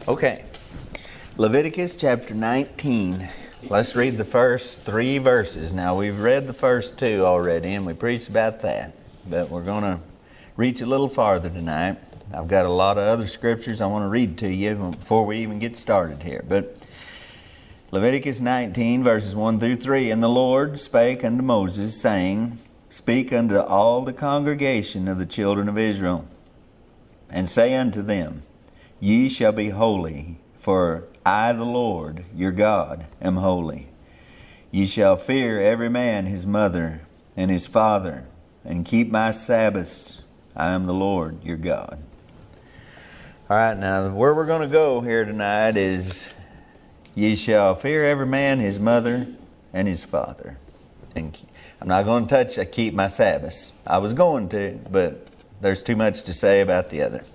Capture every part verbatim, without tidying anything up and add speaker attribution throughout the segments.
Speaker 1: Okay, Leviticus chapter nineteen. Let's read the first three verses. Now, we've read the first two already, and we preached about that. But we're going to reach a little farther tonight. I've got a lot of other scriptures I want to read to you before we even get started here. But Leviticus nineteen, verses one through three. And the Lord spake unto Moses, saying, Speak unto all the congregation of the children of Israel, and say unto them, Ye shall be holy, for I, the Lord, your God, am holy. Ye shall fear every man his mother and his father, and keep my Sabbaths. I am the Lord, your God. All right, now where we're going to go here tonight is, Ye shall fear every man his mother and his father. And I'm not going to touch I keep my Sabbaths. I was going to, but there's too much to say about the other.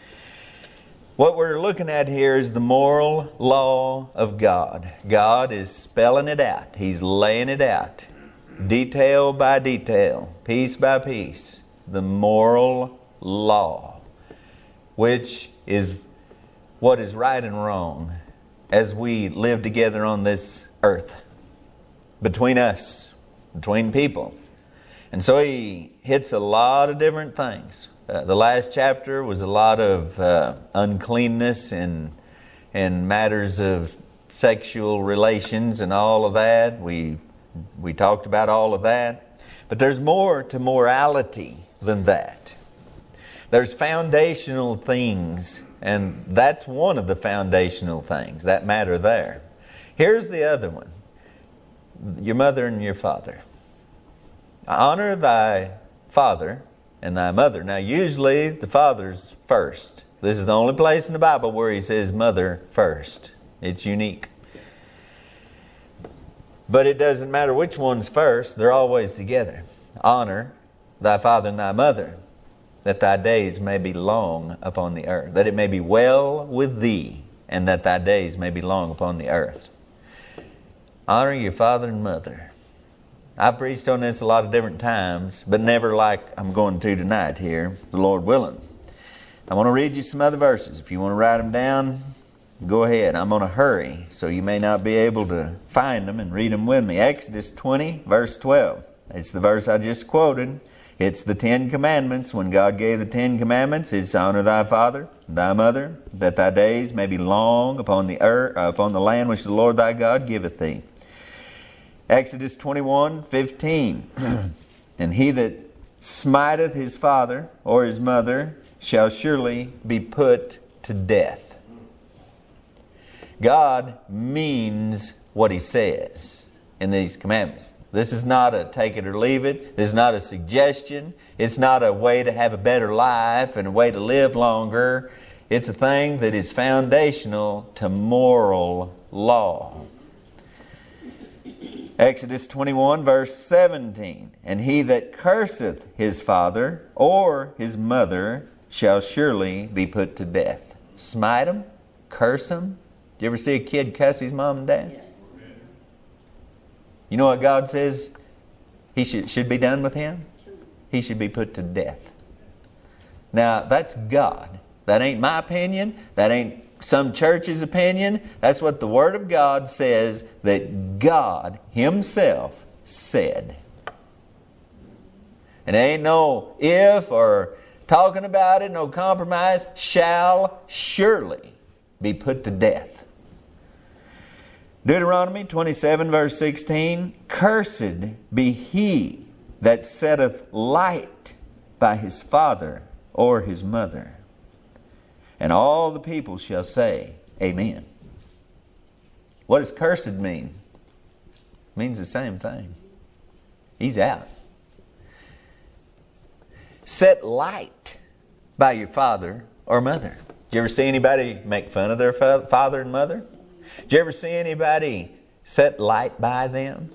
Speaker 1: What we're looking at here is the moral law of God. God is spelling it out. He's laying it out, detail by detail, piece by piece. The moral law, which is what is right and wrong as we live together on this earth, between us, between people. And so he hits a lot of different things. Uh, the last chapter was a lot of uh, uncleanness and and matters of sexual relations and all of that. We we talked about all of that. But there's more to morality than that. There's foundational things, and that's one of the foundational things that matter there. Here's the other one. Your mother and your father. Honor thy father and thy mother. Now, usually the father's first. This is the only place in the Bible where he says mother first. It's unique. But it doesn't matter which one's first. They're always together. Honor thy father and thy mother, that thy days may be long upon the earth. That it may be well with thee, and that thy days may be long upon the earth. Honor your father and mother. I've preached on this a lot of different times, but never like I'm going to tonight here, the Lord willing. I want to read you some other verses. If you want to write them down, go ahead. I'm going to hurry, so you may not be able to find them and read them with me. Exodus twenty, verse twelve. It's the verse I just quoted. It's the Ten Commandments. When God gave the Ten Commandments, it's honor thy father, thy mother, that thy days may be long upon the earth, uh, upon the land which the Lord thy God giveth thee. Exodus twenty-one, fifteen. And he that smiteth his father or his mother shall surely be put to death. God means what he says in these commandments. This is not a take it or leave it. This is not a suggestion. It's not a way to have a better life and a way to live longer. It's a thing that is foundational to moral law. Exodus twenty-one, verse seventeen. And he that curseth his father or his mother shall surely be put to death. Smite him? Curse him? Do you ever see a kid cuss his mom and dad? Yes. You know what God says he should, should be done with him? He should be put to death. Now, that's God. That ain't my opinion. That ain't some church's opinion. That's what the Word of God says that God Himself said. And there ain't no if or talking about it, no compromise. Shall surely be put to death. Deuteronomy twenty-seven, verse sixteen. Cursed be he that setteth light by his father or his mother. And all the people shall say, Amen. What does cursed mean? It means the same thing. He's out. Set light by your father or mother. Did you ever see anybody make fun of their father and mother? Did you ever see anybody set light by them?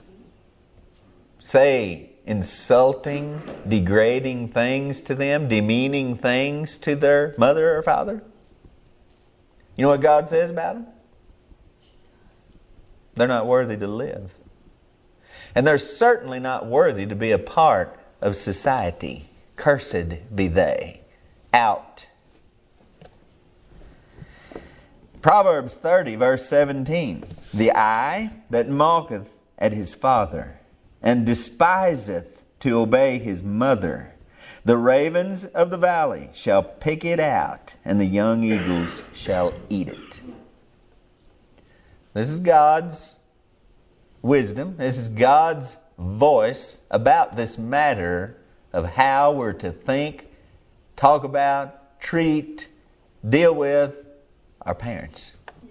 Speaker 1: Say insulting, degrading things to them, demeaning things to their mother or father? You know what God says about them? They're not worthy to live. And they're certainly not worthy to be a part of society. Cursed be they. Out. Proverbs thirty, verse seventeen. The eye that mocketh at his father, and despiseth to obey his mother, the ravens of the valley shall pick it out, and the young eagles shall eat it. This is God's wisdom. This is God's voice about this matter of how we're to think, talk about, treat, deal with our parents.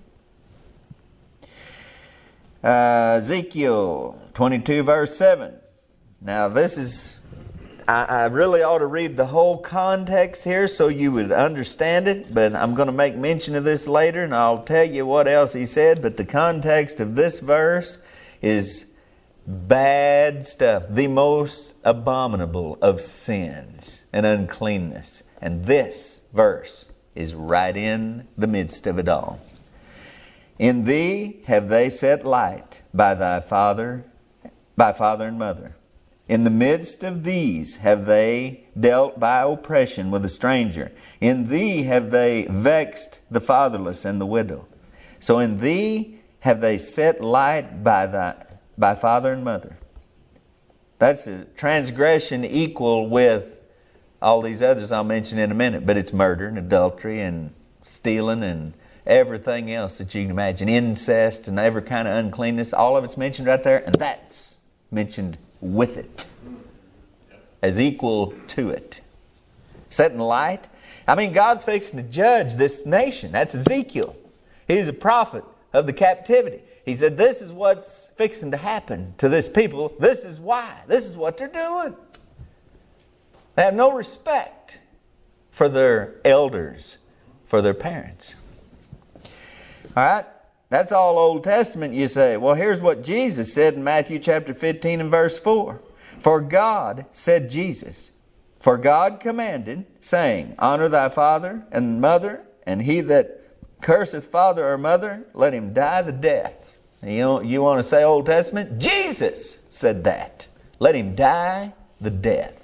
Speaker 1: Uh, Ezekiel twenty-two, verse seven. Now this is, I, I really ought to read the whole context here so you would understand it, but I'm going to make mention of this later and I'll tell you what else he said. But the context of this verse is bad stuff, the most abominable of sins and uncleanness. And this verse is right in the midst of it all. In thee have they set light by thy father, by father and mother. In the midst of these have they dealt by oppression with a stranger. In thee have they vexed the fatherless and the widow. So in thee have they set light by thy by father and mother. That's a transgression equal with all these others I'll mention in a minute. But it's murder and adultery and stealing and everything else that you can imagine. Incest and every kind of uncleanness. All of it's mentioned right there. And that's mentioned with it. As equal to it. Setting light. I mean, God's fixing to judge this nation. That's Ezekiel. He's a prophet of the captivity. He said, this is what's fixing to happen to this people. This is why. This is what they're doing. They have no respect for their elders, for their parents. All right? That's all Old Testament, you say. Well, here's what Jesus said in Matthew chapter fifteen and verse four. For God, said Jesus, for God commanded, saying, honor thy father and mother, and he that curseth father or mother, let him die the death. You know, you want to say Old Testament? Jesus said that. Let him die the death.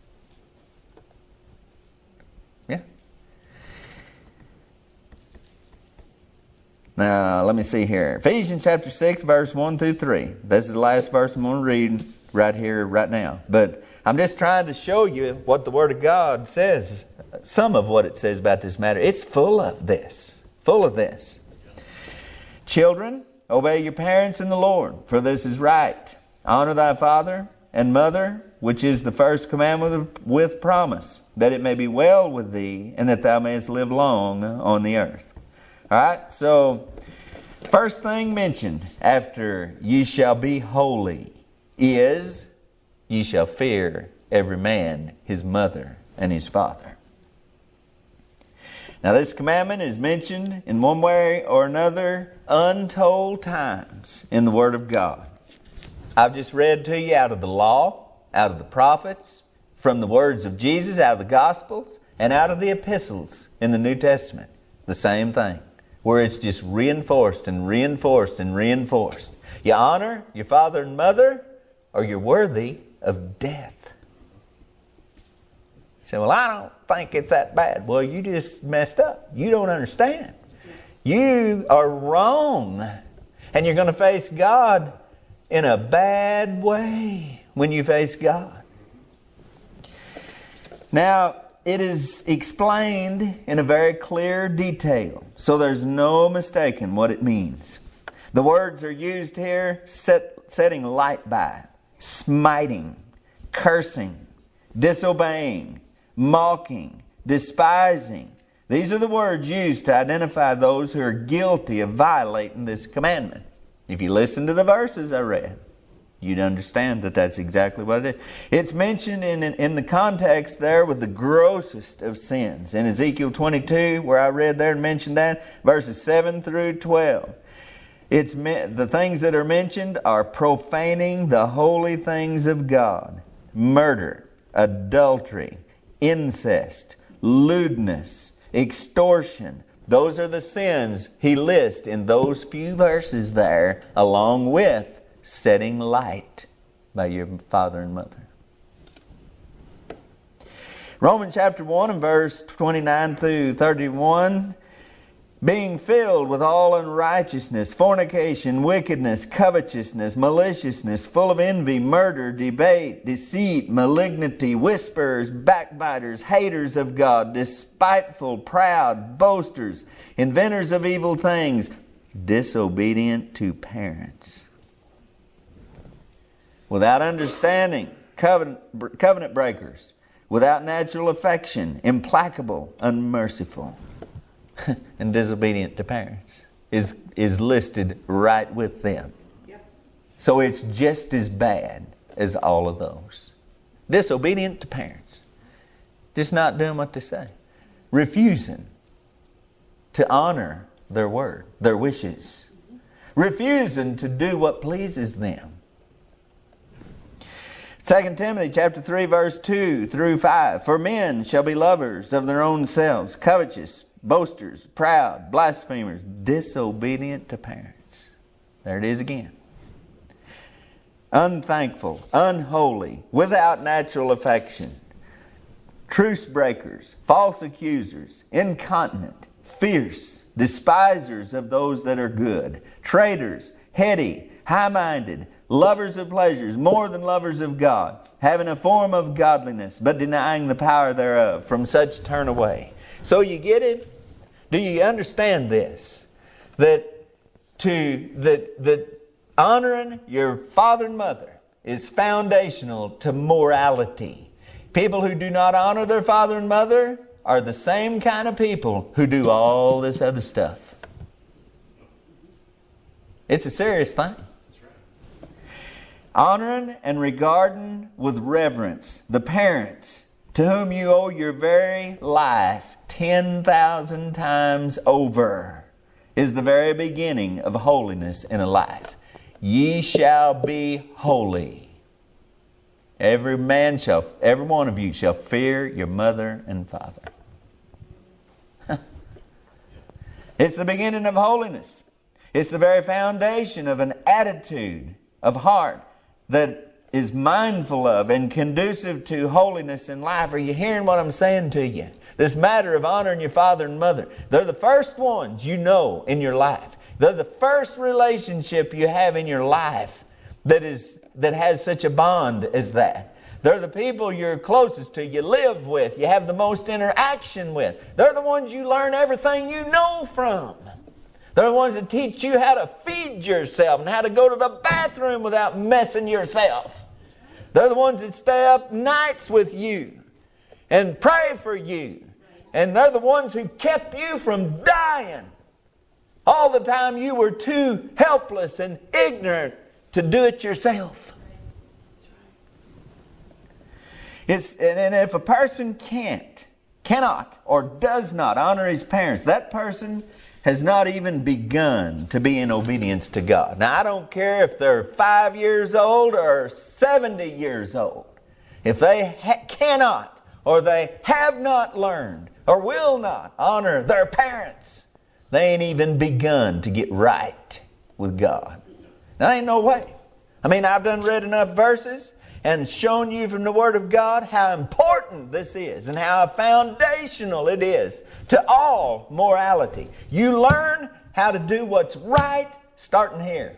Speaker 1: Yeah. Now, let me see here. Ephesians chapter six, verse one through three. This is the last verse I'm going to read right here, right now. But I'm just trying to show you what the Word of God says. Some of what it says about this matter. It's full of this. Full of this. Children, obey your parents in the Lord, for this is right. Honor thy father and mother, which is the first commandment with promise, that it may be well with thee, and that thou mayest live long on the earth. All right, so first thing mentioned after ye shall be holy is ye shall fear every man his mother and his father. Now this commandment is mentioned in one way or another untold times in the Word of God. I've just read to you out of the law, out of the prophets, from the words of Jesus, out of the Gospels, and out of the epistles in the New Testament. The same thing. Where it's just reinforced and reinforced and reinforced. You honor your father and mother, or you're worthy of death. You say, well, I don't think it's that bad. Well, you just messed up. You don't understand. You are wrong. And you're going to face God in a bad way when you face God. Now, it is explained in a very clear detail, so there's no mistaking what it means. The words are used here, set, setting light by, smiting, cursing, disobeying, mocking, despising. These are the words used to identify those who are guilty of violating this commandment. If you listen to the verses I read, you'd understand that that's exactly what it is. It's mentioned in, in, in the context there with the grossest of sins. In Ezekiel twenty-two, where I read there and mentioned that, verses seven through twelve. It's the things that are mentioned are profaning the holy things of God. Murder, adultery, incest, lewdness, extortion. Those are the sins he lists in those few verses there, along with setting light by your father and mother. Romans chapter one and verse twenty-nine through thirty-one being filled with all unrighteousness, fornication, wickedness, covetousness, maliciousness, full of envy, murder, debate, deceit, malignity, whisperers, backbiters, haters of God, despiteful, proud, boasters, inventors of evil things, disobedient to parents, without understanding, covenant, covenant breakers, without natural affection, implacable, unmerciful, and disobedient to parents is is listed right with them. Yep. So it's just as bad as all of those. Disobedient to parents. Just not doing what they say. Refusing to honor their word, their wishes. Refusing to do what pleases them. Second Timothy chapter three verse two through five. For men shall be lovers of their own selves, covetous, boasters, proud, blasphemers, disobedient to parents. There it is again. Unthankful, unholy, without natural affection, truce breakers, false accusers, incontinent, fierce, despisers of those that are good, traitors, heady, high-minded, lovers of pleasures more than lovers of God, having a form of godliness, but denying the power thereof. From such turn away. So you get it? Do you understand this? That to that that honoring your father and mother is foundational to morality. People who do not honor their father and mother are the same kind of people who do all this other stuff. It's a serious thing. Honoring and regarding with reverence the parents to whom you owe your very life ten thousand times over is the very beginning of holiness in a life. Ye shall be holy. Every man shall, every one of you shall fear your mother and father. It's the beginning of holiness. It's the very foundation of an attitude of heart that is mindful of and conducive to holiness in life. Are you hearing what I'm saying to you? This matter of honoring your father and mother. They're the first ones you know in your life. They're the first relationship you have in your life that is that has such a bond as that. They're the people you're closest to, you live with, you have the most interaction with. They're the ones you learn everything you know from. They're the ones that teach you how to feed yourself and how to go to the bathroom without messing yourself. They're the ones that stay up nights with you and pray for you. And they're the ones who kept you from dying all the time you were too helpless and ignorant to do it yourself. It's, and if a person can't, cannot, or does not honor his parents, that person has not even begun to be in obedience to God. Now, I don't care if they're five years old or seventy years old. If they ha- cannot, or they have not learned, or will not honor their parents, they ain't even begun to get right with God. There ain't no way. I mean, I've done read enough verses and shown you from the Word of God how important this is and how foundational it is to all morality. You learn how to do what's right starting here.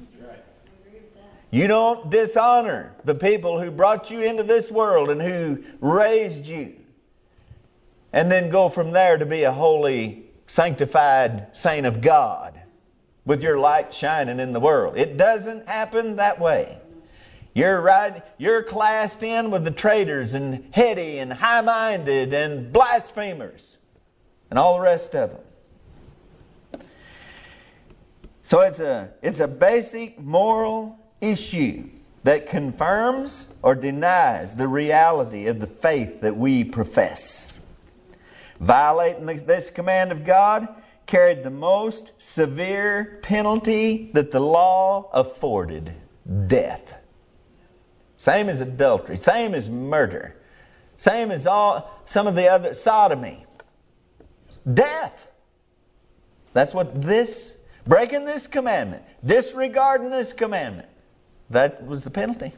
Speaker 1: You don't dishonor the people who brought you into this world and who raised you, and then go from there to be a holy, sanctified saint of God with your light shining in the world. It doesn't happen that way. You're right. You're classed in with the traitors and heady and high-minded and blasphemers and all the rest of them. So it's a it's a basic moral issue that confirms or denies the reality of the faith that we profess. Violating this command of God carried the most severe penalty that the law afforded: death. Same as adultery, same as murder, same as all some of the other, sodomy. Death. That's what this, breaking this commandment, disregarding this commandment, that was the penalty.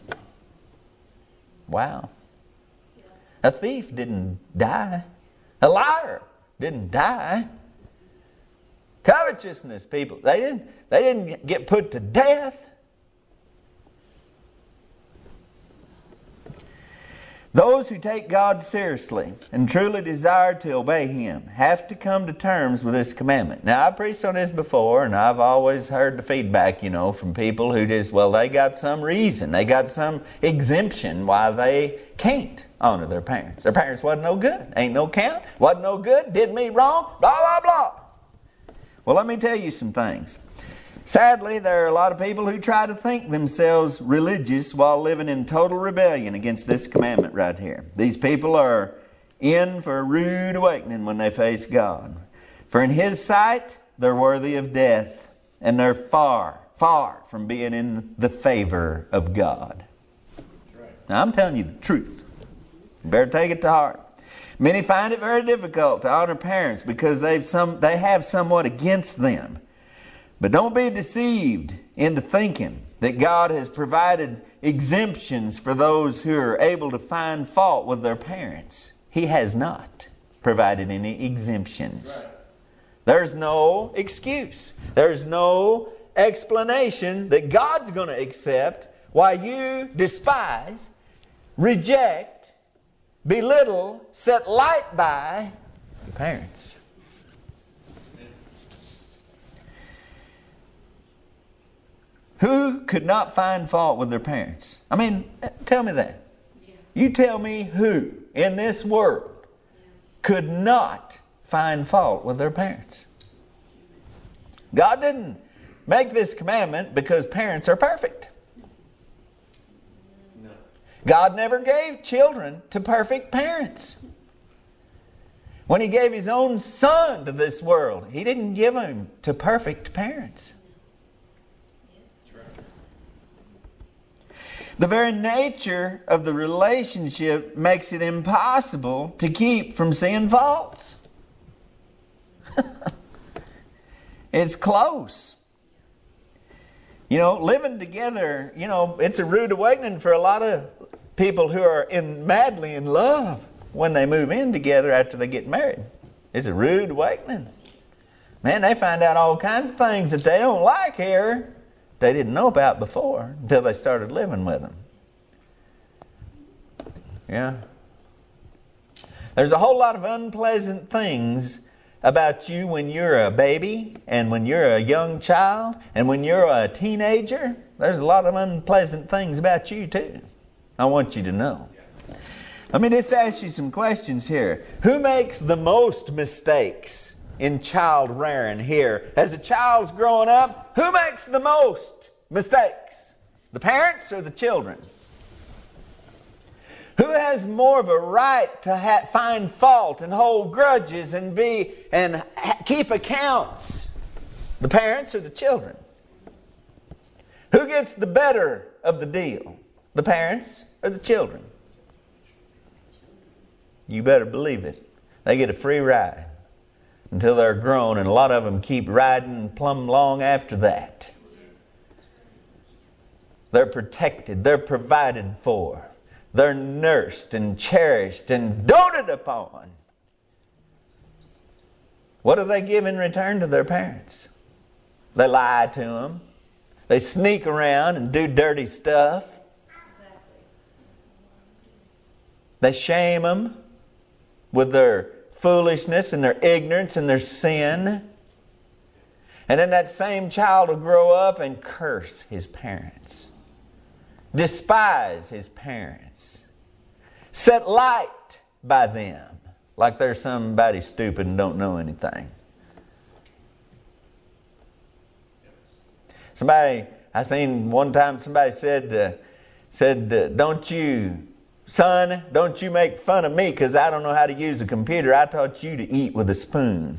Speaker 1: Wow. A thief didn't die. A liar didn't die. Covetousness, people. They didn't, they didn't get put to death. Those who take God seriously and truly desire to obey Him have to come to terms with this commandment. Now, I preached on this before, and I've always heard the feedback, you know, from people who just, well, they got some reason. They got some exemption why they can't honor their parents. Their parents wasn't no good. Ain't no count. Wasn't no good. Did me wrong. Blah, blah, blah. Well, let me tell you some things. Sadly, there are a lot of people who try to think themselves religious while living in total rebellion against this commandment right here. These people are in for a rude awakening when they face God. For in His sight, they're worthy of death, and they're far, far from being in the favor of God. Now, I'm telling you the truth. You better take it to heart. Many find it very difficult to honor parents because they've some, they have somewhat against them. But don't be deceived into thinking that God has provided exemptions for those who are able to find fault with their parents. He has not provided any exemptions. Right. There's no excuse. There's no explanation that God's going to accept why you despise, reject, belittle, set light by your parents. Who could not find fault with their parents? I mean, tell me that. Yeah. You tell me who in this world yeah. could not find fault with their parents. God didn't make this commandment because parents are perfect. No. God never gave children to perfect parents. When He gave His own Son to this world, He didn't give Him to perfect parents. The very nature of the relationship makes it impossible to keep from seeing faults. It's close. You know, living together, you know, it's a rude awakening for a lot of people who are in madly in love when they move in together after they get married. It's a rude awakening. Man, they find out all kinds of things that they don't like here they didn't know about before until they started living with them. Yeah. There's a whole lot of unpleasant things about you when you're a baby and when you're a young child and when you're a teenager. There's a lot of unpleasant things about you too. I want you to know. Let me just ask you some questions here. Who makes the most mistakes in child rearing here? As a child's growing up, who makes the most mistakes? The parents or the children? Who has more of a right to ha- find fault and hold grudges and be and ha- keep accounts? The parents or the children? Who gets the better of the deal? The parents or the children? You better believe it. They get a free ride until they're grown, and a lot of them keep riding plumb long after that. They're protected. They're provided for. They're nursed and cherished and doted upon. What do they give in return to their parents? They lie to them. They sneak around and do dirty stuff. They shame them with their foolishness and their ignorance and their sin. And then that same child will grow up and curse his parents, despise his parents, set light by them like they're somebody stupid and don't know anything. Somebody, I seen one time somebody said, uh, said, uh, don't you, son, don't you make fun of me because I don't know how to use a computer. I taught you to eat with a spoon.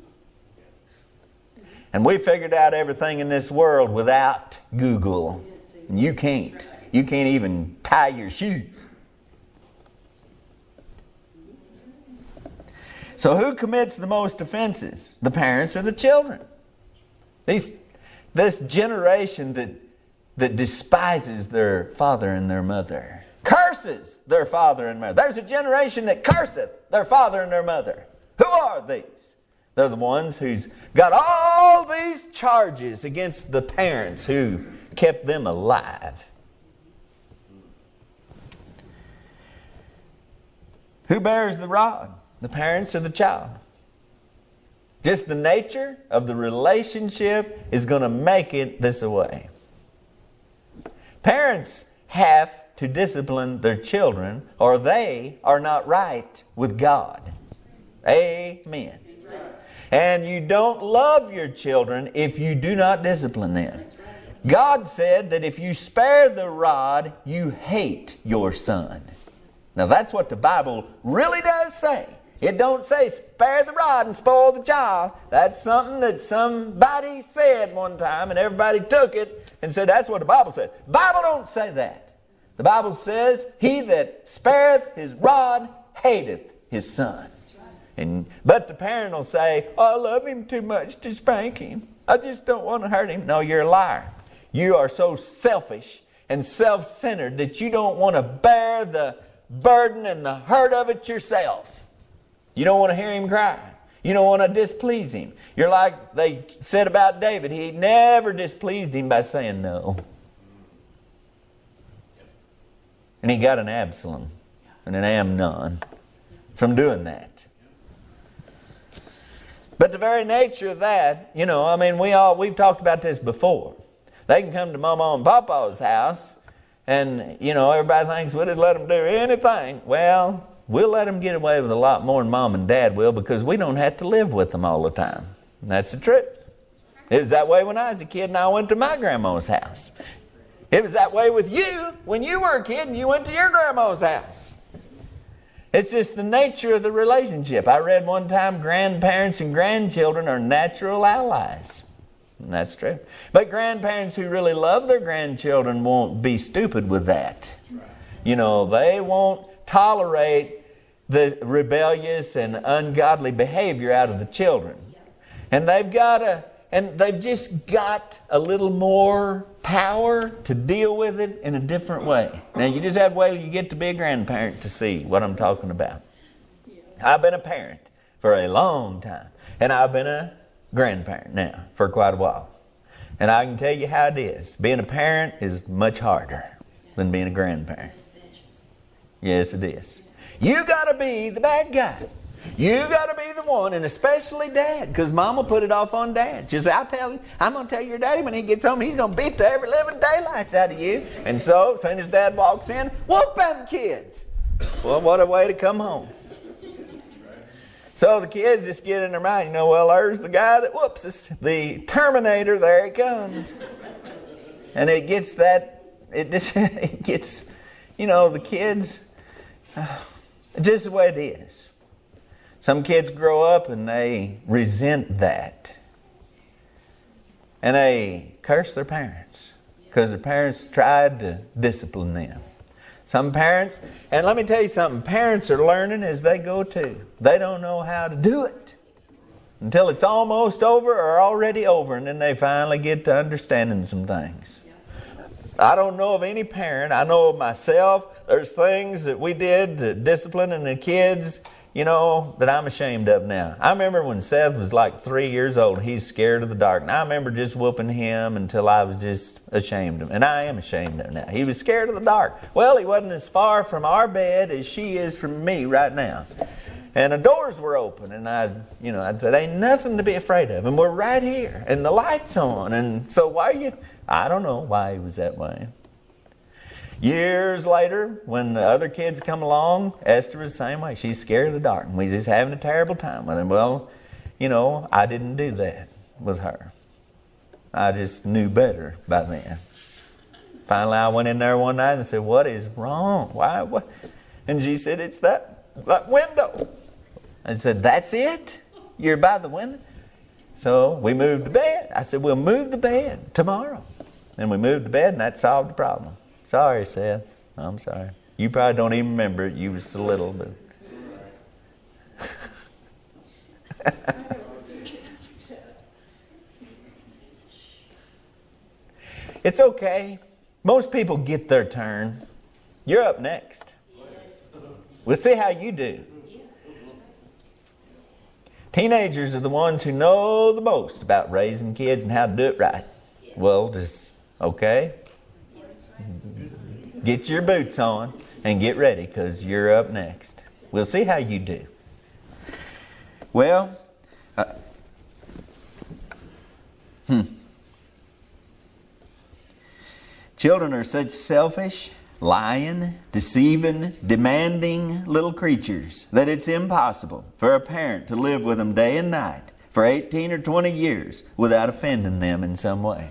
Speaker 1: And we figured out everything in this world without Google. And you can't. You can't even tie your shoes. So who commits the most offenses? The parents or the children? These, this generation that, that despises their father and their mother, curses their father and mother. There's a generation that curseth their father and their mother. Who are these? They're the ones who's got all these charges against the parents who kept them alive. Who bears the rod? The parents or the child? Just the nature of the relationship is going to make it this way. Parents have to discipline their children or they are not right with God. Amen. And you don't love your children if you do not discipline them. God said that if you spare the rod, you hate your son. Now that's what the Bible really does say. It don't say spare the rod and spoil the child. That's something that somebody said one time and everybody took it and said that's what the Bible said. The Bible don't say that. The Bible says he that spareth his rod hateth his son. And, but the parent will say, oh, I love him too much to spank him. I just don't want to hurt him. No, you're a liar. You are so selfish and self-centered that you don't want to bear the burden and the hurt of it yourself. You don't want to hear him cry. You don't want to displease him. You're like they said about David. He never displeased him by saying no. And he got an Absalom and an Amnon from doing that. But the very nature of that, you know, I mean, we all, we've talked about this before. They can come to Mama and Papa's house and, you know, everybody thinks we'll just let them do anything. Well, we'll let them get away with a lot more than Mom and Dad will because we don't have to live with them all the time. And that's the truth. It was that way when I was a kid and I went to my grandma's house. It was that way with you when you were a kid and you went to your grandma's house. It's just the nature of the relationship. I read one time grandparents and grandchildren are natural allies. And that's true. But grandparents who really love their grandchildren won't be stupid with that. You know, they won't tolerate the rebellious and ungodly behavior out of the children. And they've got a, and they've just got a little more power to deal with it in a different way. Now you just have to wait till you get to be a grandparent to see what I'm talking about. I've been a parent for a long time. And I've been a grandparent now for quite a while. And I can tell you how it is. Being a parent is much harder than being a grandparent. Yes, it is. You got to be the bad guy. You got to be the one, and especially Dad, because Mama put it off on Dad. She said, I'll tell you, I'm going to tell your daddy when he gets home, he's going to beat the every living daylights out of you. And so, as soon as Dad walks in, whoop them kids. Well, what a way to come home. So the kids just get in their mind, you know, well, there's the guy that whoops us. The Terminator, there he comes. And it gets that, it just it gets, you know, the kids, uh, just the way it is. Some kids grow up and they resent that. And they curse their parents because their parents tried to discipline them. Some parents, and let me tell you something, parents are learning as they go too. They don't know how to do it until it's almost over or already over, and then they finally get to understanding some things. I don't know of any parent, I know of myself, there's things that we did to disciplining the kids, you know, that I'm ashamed of now. I remember when Seth was like three years old, he's scared of the dark. And I remember just whooping him until I was just ashamed of him. And I am ashamed of him now. He was scared of the dark. Well, he wasn't as far from our bed as she is from me right now. And the doors were open. And I'd, you know, I'd say, ain't nothing to be afraid of. And we're right here. And the light's on. And so why are you... I don't know why he was that way. Years later, when the other kids come along, Esther was the same way. She's scared of the dark. And we just having a terrible time with him. Well, you know, I didn't do that with her. I just knew better by then. Finally, I went in there one night and said, what is wrong? Why? What? And she said, it's that, that window. I said, that's it? You're by the window? So we moved the bed. I said, we'll move the bed tomorrow. And we moved the bed and that solved the problem. Sorry, Seth. I'm sorry. You probably don't even remember it. You were so little, but it's okay. Most people get their turn. You're up next. We'll see how you do. Teenagers are the ones who know the most about raising kids and how to do it right. Well, just, okay, get your boots on and get ready, because you're up next. We'll see how you do. Well, uh, hmm. Children are such selfish, lying, deceiving, demanding little creatures that it's impossible for a parent to live with them day and night for eighteen or twenty years without offending them in some way.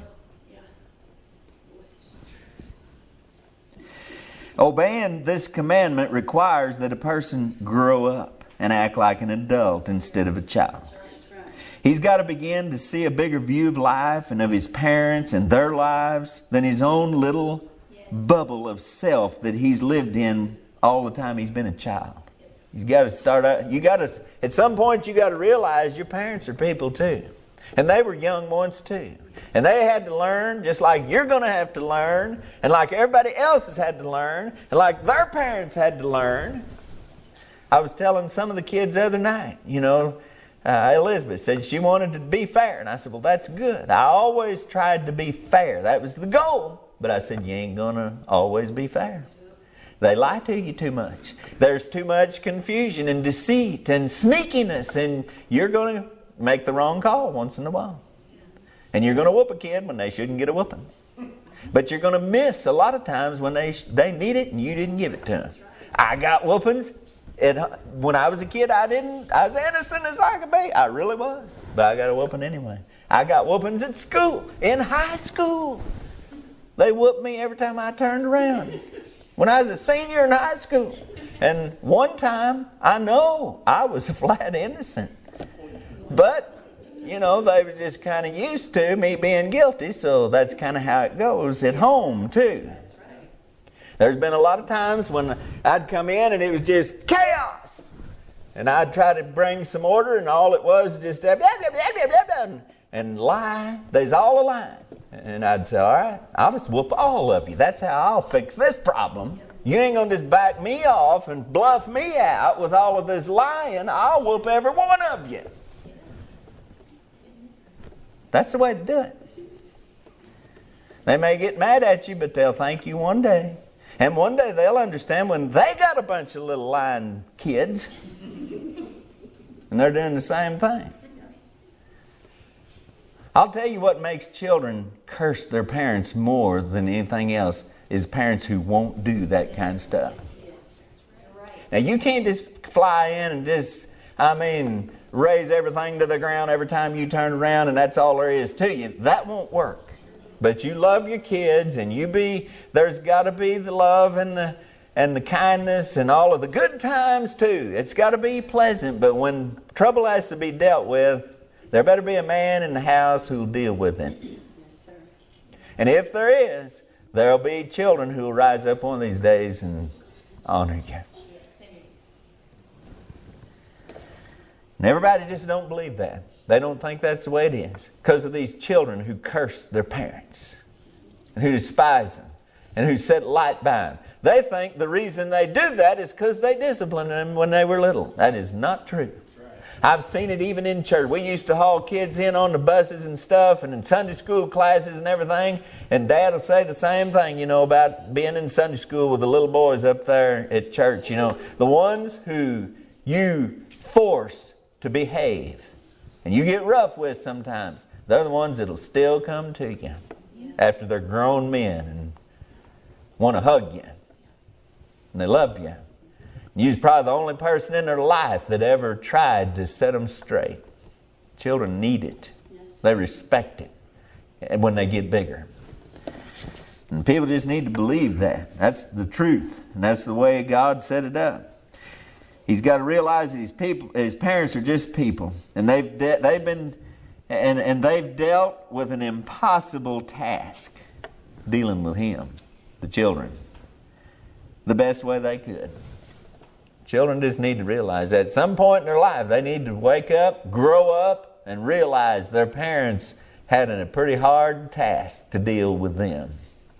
Speaker 1: Obeying this commandment requires that a person grow up and act like an adult instead of a child. He's got to begin to see a bigger view of life and of his parents and their lives than his own little bubble of self that he's lived in all the time he's been a child. You got to start out, you got to, at some point you got to realize your parents are people too. And they were young once too. And they had to learn just like you're going to have to learn, and like everybody else has had to learn, and like their parents had to learn. I was telling some of the kids the other night, you know, uh, Elizabeth said she wanted to be fair. And I said, well, that's good. I always tried to be fair. That was the goal. But I said, you ain't going to always be fair. They lie to you too much. There's too much confusion and deceit and sneakiness, and you're going to make the wrong call once in a while. And you're going to whoop a kid when they shouldn't get a whooping. But you're going to miss a lot of times when they they need it and you didn't give it to them. I got whoopings. It, when I was a kid, I didn't. I was innocent as I could be. I really was. But I got a whooping anyway. I got whoopings at school, in high school. They whooped me every time I turned around. When I was a senior in high school. And one time, I know I was flat innocent. But, you know, they were just kind of used to me being guilty. So that's kind of how it goes at home, too. There's been a lot of times when I'd come in and it was just chaos. And I'd try to bring some order, and all it was just blah, blah, blah, blah, blah, blah, and lie. There's all a lie. And I'd say, all right, I'll just whoop all of you. That's how I'll fix this problem. You ain't going to just back me off and bluff me out with all of this lying. I'll whoop every one of you. That's the way to do it. They may get mad at you, but they'll thank you one day. And one day they'll understand when they got a bunch of little lying kids. And they're doing the same thing. I'll tell you what makes children curse their parents more than anything else is parents who won't do that kind of stuff. Now you can't just fly in and just, I mean, raise everything to the ground every time you turn around and that's all there is to you. That won't work. But you love your kids, and you be, there's got to be the love and the and the kindness and all of the good times too. It's got to be pleasant, but when trouble has to be dealt with, there better be a man in the house who'll deal with it. Yes, sir. And if there is, there'll be children who will rise up one of these days and honor you. And everybody just don't believe that. They don't think that's the way it is. Because of these children who curse their parents, and who despise them, and who set light by them. They think the reason they do that is because they disciplined them when they were little. That is not true. I've seen it even in church. We used to haul kids in on the buses and stuff, and in Sunday school classes and everything. And Dad will say the same thing, you know, about being in Sunday school with the little boys up there at church. You know, the ones who you force to behave, and you get rough with sometimes, they're the ones that'll still come to you after they're grown men and want to hug you. And they love you. You're probably the only person in their life that ever tried to set them straight. Children need it. Yes. They respect it when they get bigger. And people just need to believe that. That's the truth. And that's the way God set it up. He's got to realize that his people, his parents are just people. And they've de- they've been and, and they've dealt with an impossible task dealing with him, the children, the best way they could. Children just need to realize that at some point in their life, they need to wake up, grow up, and realize their parents had a pretty hard task to deal with them.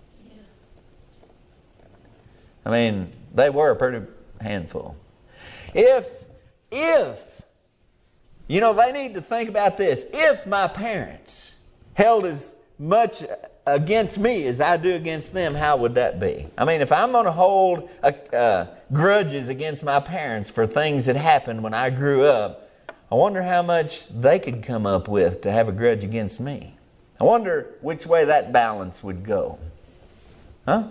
Speaker 1: I mean, they were a pretty handful. If, if You know, they need to think about this. If my parents held as much against me as I do against them, how would that be? I mean, if I'm going to hold a, uh, grudges against my parents for things that happened when I grew up, I wonder how much they could come up with to have a grudge against me. I wonder which way that balance would go. Huh?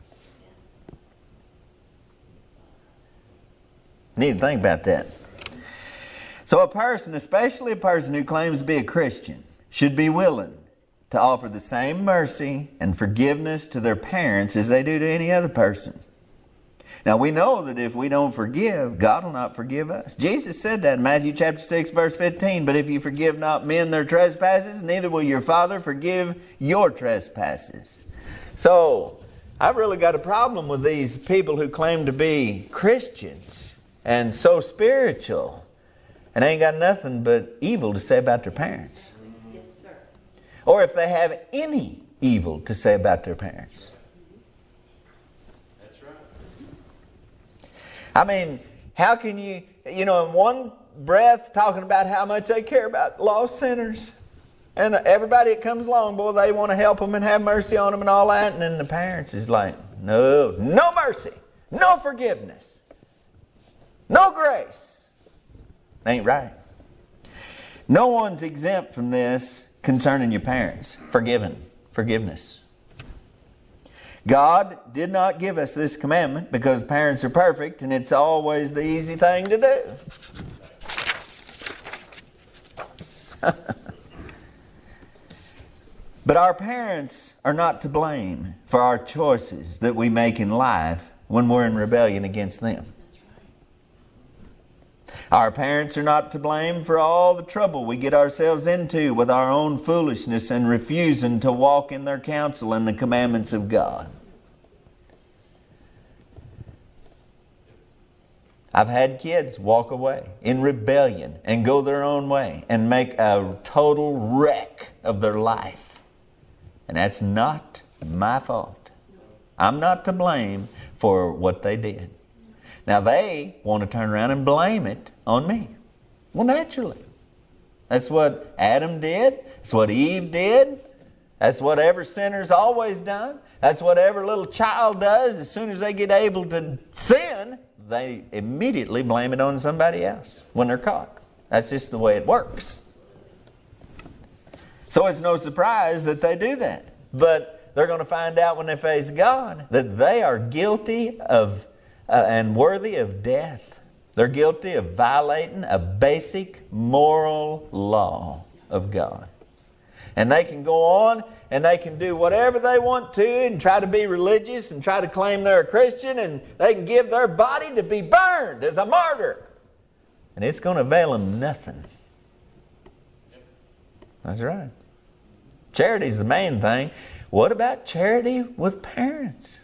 Speaker 1: Need to think about that. So a person, especially a person who claims to be a Christian, should be willing to offer the same mercy and forgiveness to their parents as they do to any other person. Now we know that if we don't forgive, God will not forgive us. Jesus said that in Matthew chapter six verse fifteen, but if you forgive not men their trespasses, neither will your Father forgive your trespasses. So, I've really got a problem with these people who claim to be Christians and so spiritual and ain't got nothing but evil to say about their parents.
Speaker 2: Yes, sir.
Speaker 1: Or if they have any evil to say about their parents.
Speaker 3: That's right.
Speaker 1: I mean, how can you, you know, in one breath talking about how much they care about lost sinners. And everybody that comes along, boy, they want to help them and have mercy on them and all that. And then the parents is like, no, no mercy, no forgiveness, no grace. Ain't right. No one's exempt from this concerning your parents. Forgiven, forgiveness. God did not give us this commandment because parents are perfect and it's always the easy thing to do. But our parents are not to blame for our choices that we make in life when we're in rebellion against them. Our parents are not to blame for all the trouble we get ourselves into with our own foolishness and refusing to walk in their counsel and the commandments of God. I've had kids walk away in rebellion and go their own way and make a total wreck of their life. And that's not my fault. I'm not to blame for what they did. Now they want to turn around and blame it on me. Well, naturally. That's what Adam did. That's what Eve did. That's what every sinner's always done. That's what every little child does. As soon as they get able to sin, they immediately blame it on somebody else when they're caught. That's just the way it works. So it's no surprise that they do that. But they're going to find out when they face God that they are guilty of uh, and worthy of death. They're guilty of violating a basic moral law of God. And they can go on and they can do whatever they want to and try to be religious and try to claim they're a Christian, and they can give their body to be burned as a martyr. And it's going to avail them nothing. That's right. Charity's the main thing. What about charity with parents?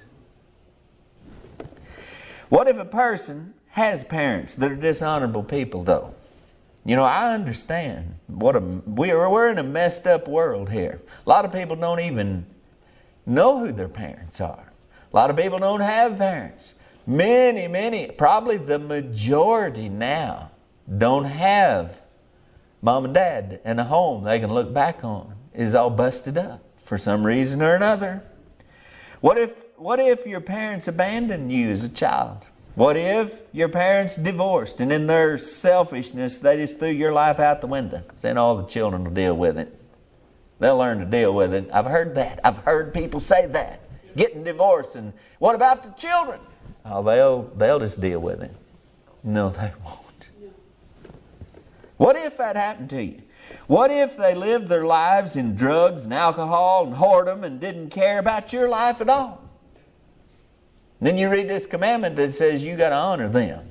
Speaker 1: What if a person has parents that are dishonorable people, though? You know, I understand. What a we're we're in a messed up world here. A lot of people don't even know who their parents are. A lot of people don't have parents. Many, many, probably the majority now don't have mom and dad and a home they can look back on. Is all busted up for some reason or another. What if what if your parents abandoned you as a child? What if your parents divorced and in their selfishness they just threw your life out the window, saying all the children will deal with it? They'll learn to deal with it. I've heard that. I've heard people say that. Getting divorced, and what about the children? Oh, they'll they'll just deal with it. No, they won't. What if that happened to you? What if they lived their lives in drugs and alcohol and whoredom and didn't care about your life at all? Then you read this commandment that says you got to honor them.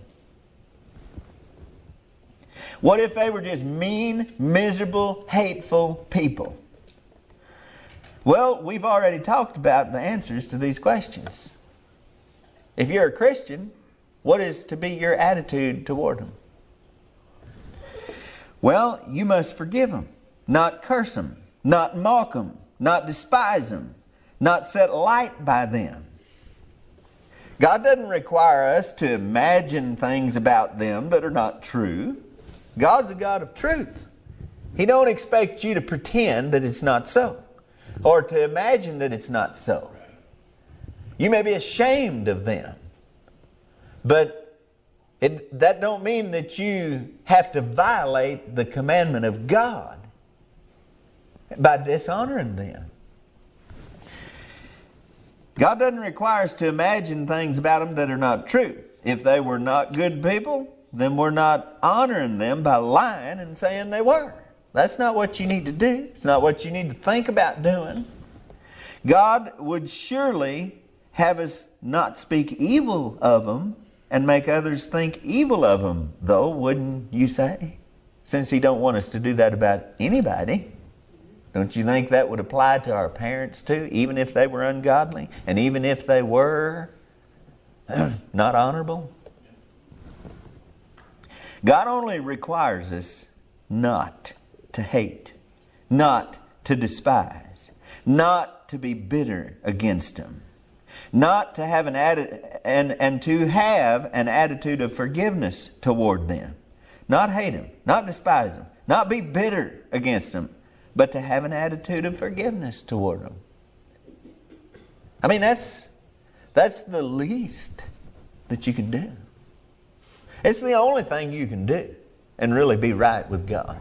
Speaker 1: What if they were just mean, miserable, hateful people? Well, we've already talked about the answers to these questions. If you're a Christian, what is to be your attitude toward them? Well, you must forgive them, not curse them, not mock them, not despise them, not set light by them. God doesn't require us to imagine things about them that are not true. God's a God of truth. He don't expect you to pretend that it's not so, or to imagine that it's not so. You may be ashamed of them, but it, that don't mean that you have to violate the commandment of God by dishonoring them. God doesn't require us to imagine things about them that are not true. If they were not good people, then we're not honoring them by lying and saying they were. That's not what you need to do. It's not what you need to think about doing. God would surely have us not speak evil of them and make others think evil of them, though, wouldn't you say? Since He don't want us to do that about anybody. Don't you think that would apply to our parents too, even if they were ungodly, and even if they were not honorable? God only requires us not to hate, not to despise, not to be bitter against them, not to have an atti- and, and to have an attitude of forgiveness toward them. Not hate them, not despise them, not be bitter against them, but to have an attitude of forgiveness toward them. I mean, that's that's the least that you can do. It's the only thing you can do and really be right with God.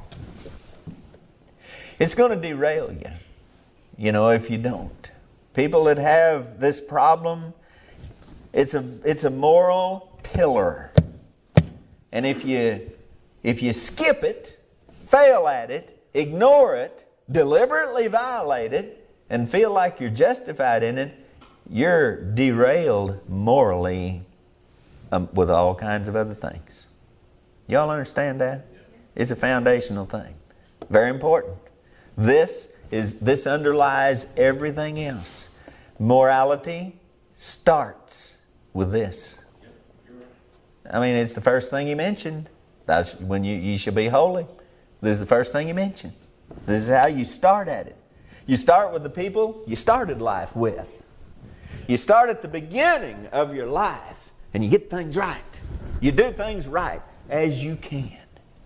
Speaker 1: It's going to derail you, you know, if you don't. People that have this problem, it's a it's a moral pillar. And if you if you skip it, fail at it, ignore it, deliberately violate it, and feel like you're justified in it, you're derailed morally um, with all kinds of other things. Y'all understand that? It's a foundational thing. Very important. This is this underlies everything else. Morality starts with this. I mean, it's the first thing He mentioned. That's when you, you shall be holy. This is the first thing He mentioned. This is how you start at it. You start with the people you started life with. You start at the beginning of your life and you get things right. You do things right as you can.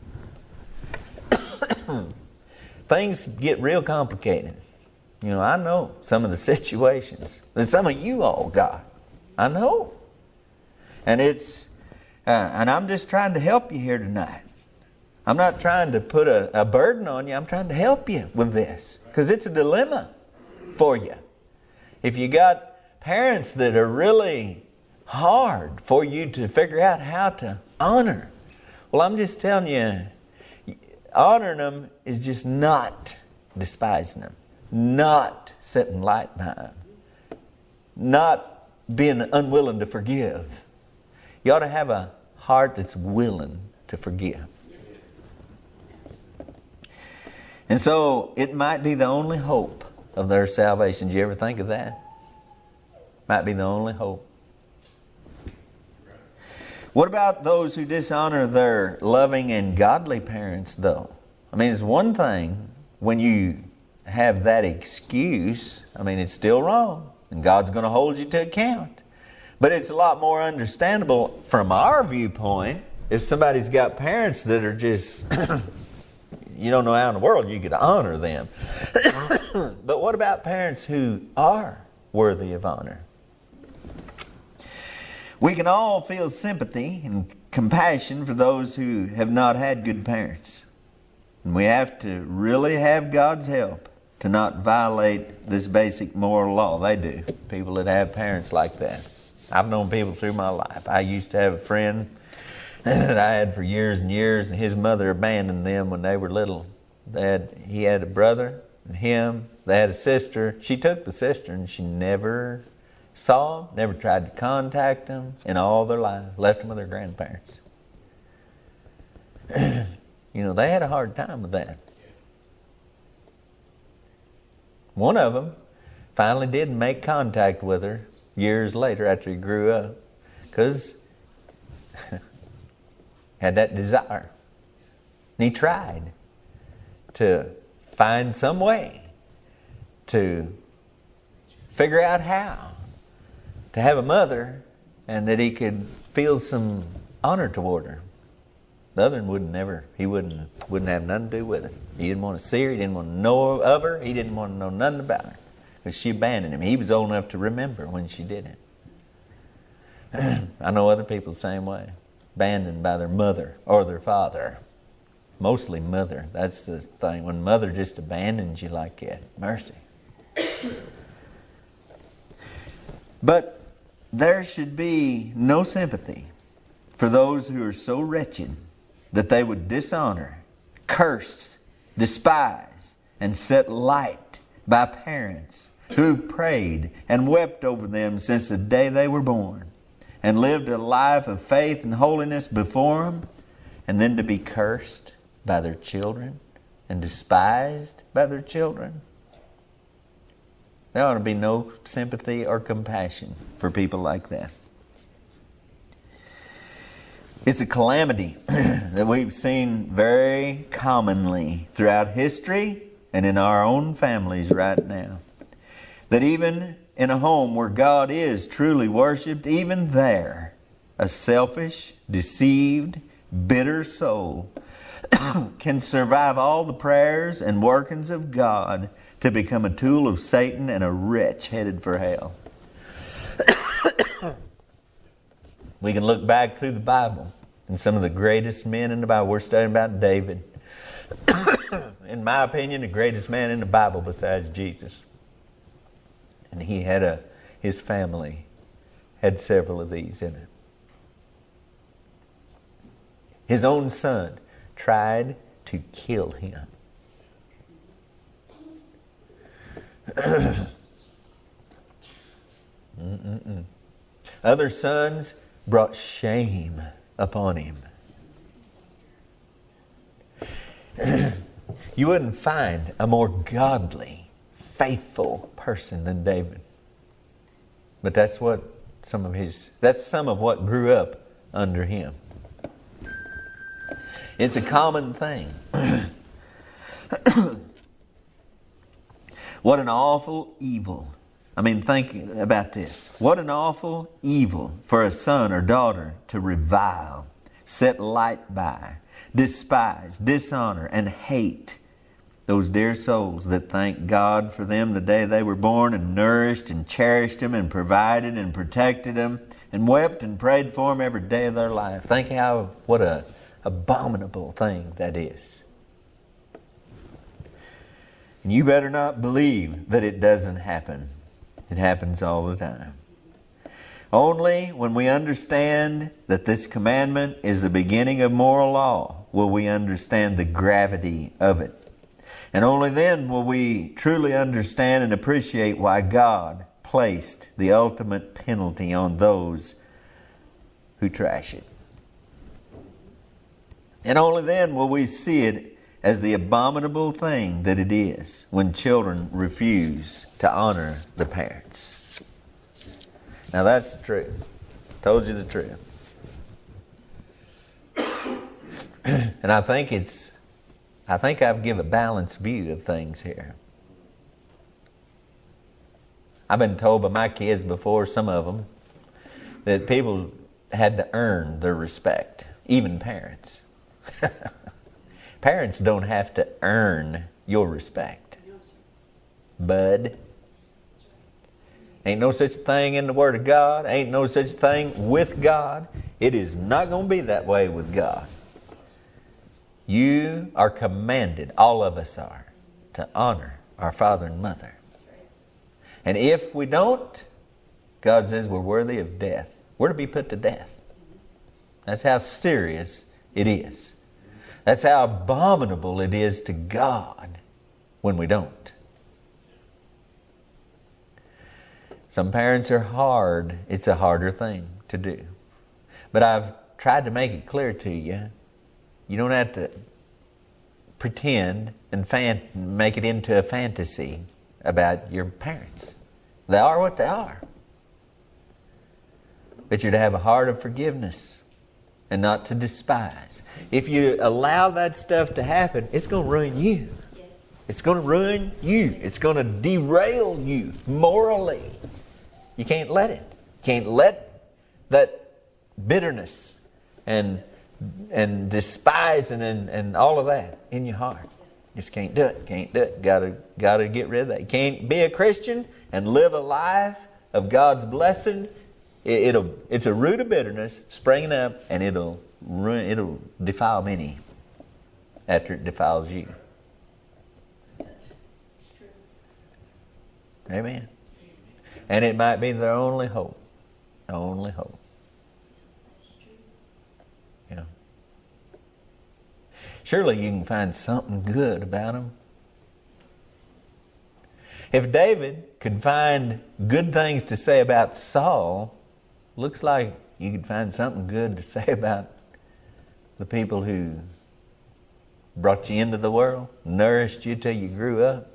Speaker 1: Things get real complicated. You know, I know some of the situations that some of you all got. I know. And it's, uh, and I'm just trying to help you here tonight. I'm not trying to put a, a burden on you. I'm trying to help you with this. Because it's a dilemma for you. If you got parents that are really hard for you to figure out how to honor, well, I'm just telling you, honoring them is just not despising them, not setting light behind them, not being unwilling to forgive. You ought to have a heart that's willing to forgive. And so it might be the only hope of their salvation. Did you ever think of that? Might be the only hope. What about those who dishonor their loving and godly parents, though? I mean, it's one thing when you have that excuse. I mean, it's still wrong, and God's going to hold you to account. But it's a lot more understandable from our viewpoint if somebody's got parents that are just, you don't know how in the world you could honor them. But what about parents who are worthy of honor? We can all feel sympathy and compassion for those who have not had good parents. And we have to really have God's help to not violate this basic moral law. They do. People that have parents like that. I've known people through my life. I used to have a friend that I had for years and years, and his mother abandoned them when they were little. They had, he had a brother, and him. They had a sister. She took the sister, and she never saw them, never tried to contact them in all their lives. Left them with their grandparents. You know, they had a hard time with that. One of them finally did make contact with her years later after he grew up, because had that desire. And he tried to find some way to figure out how to have a mother and that he could feel some honor toward her. The other one wouldn't never, he wouldn't wouldn't have nothing to do with it. He didn't want to see her. He didn't want to know of her. He didn't want to know nothing about her. Because she abandoned him. He was old enough to remember when she did it. I know other people the same way. Abandoned by their mother or their father. Mostly mother. That's the thing. When mother just abandons you like that. Mercy. But there should be no sympathy for those who are so wretched that they would dishonor, curse, despise, and set light by parents who prayed and wept over them since the day they were born, and lived a life of faith and holiness before them, and then to be cursed by their children and despised by their children. There ought to be no sympathy or compassion for people like that. It's a calamity that we've seen very commonly throughout history and in our own families right now. That even in a home where God is truly worshipped, even there, a selfish, deceived, bitter soul can survive all the prayers and workings of God to become a tool of Satan and a wretch headed for hell. We can look back through the Bible and some of the greatest men in the Bible. We're studying about David. In my opinion, the greatest man in the Bible besides Jesus. And he had a, his family had several of these in it. His own son tried to kill him. Mm-mm-mm. Other sons brought shame upon him. You wouldn't find a more godly, faithful person than David. But that's what some of his, that's some of what grew up under him. It's a common thing. What an awful evil. I mean, think about this. What an awful evil for a son or daughter to revile, set light by, despise, dishonor, and hate those dear souls that thank God for them the day they were born and nourished and cherished them and provided and protected them and wept and prayed for them every day of their life. Think how, what a abominable thing that is. And you better not believe that it doesn't happen. It happens all the time. Only when we understand that this commandment is the beginning of moral law will we understand the gravity of it. And only then will we truly understand and appreciate why God placed the ultimate penalty on those who trash it. And only then will we see it as the abominable thing that it is when children refuse to honor the parents. Now that's the truth. Told you the truth. And I think it's, I think I've given a balanced view of things here. I've been told by my kids before, some of them, that people had to earn their respect, even parents. Parents don't have to earn your respect. Bud. Ain't no such thing in the Word of God. Ain't no such thing with God. It is not going to be that way with God. You are commanded, all of us are, to honor our father and mother. And if we don't, God says we're worthy of death. We're to be put to death. That's how serious it is. That's how abominable it is to God when we don't. Some parents are hard. It's a harder thing to do. But I've tried to make it clear to you. You don't have to pretend and fan- make it into a fantasy about your parents. They are what they are. But you're to have a heart of forgiveness and not to despise. If you allow that stuff to happen, it's going to ruin you. Yes. It's going to ruin you. It's going to derail you morally. You can't let it. You can't let that bitterness and and despising and, and all of that in your heart. Just can't do it. Can't do it. Gotta gotta get rid of that. You can't be a Christian and live a life of God's blessing. It, it'll it's a root of bitterness springing up, and it'll ruin, it'll defile many after it defiles you. Amen. And it might be their only hope. Only hope. Yeah. Surely you can find something good about them. If David could find good things to say about Saul, looks like you could find something good to say about the people who brought you into the world, nourished you till you grew up.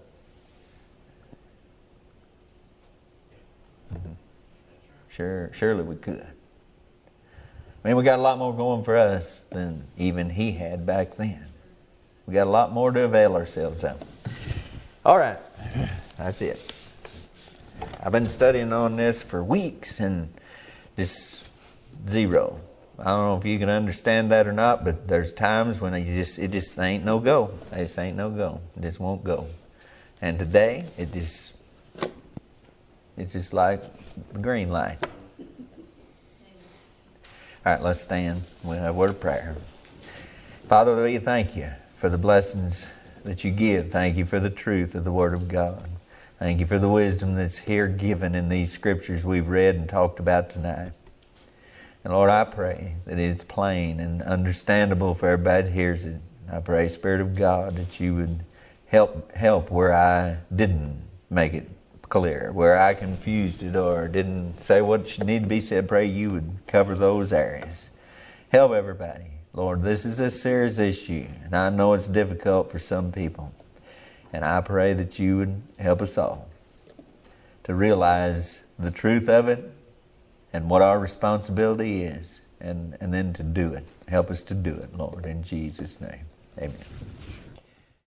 Speaker 1: Mm-hmm. Sure, surely we could. I mean, we got a lot more going for us than even he had back then. We got a lot more to avail ourselves of. All right, that's it. I've been studying on this for weeks and just zero. I don't know if you can understand that or not, but there's times when you just it just ain't no go. It just ain't no go. It just won't go. And today, it just it's just like the green light. All right, let's stand. We'll have a word of prayer. Father, we thank you for the blessings that you give. Thank you for the truth of the Word of God. Thank you for the wisdom that's here given in these scriptures we've read and talked about tonight. And Lord, I pray that it's plain and understandable for everybody that hears it. I pray, Spirit of God, that you would help help where I didn't make it clear, where I confused it or didn't say what should need to be said. Pray you would cover those areas. Help everybody. Lord, this is a serious issue, and I know it's difficult for some people. And I pray that you would help us all to realize the truth of it and what our responsibility is, and, and then to do it. Help us to do it, Lord, in Jesus' name. Amen.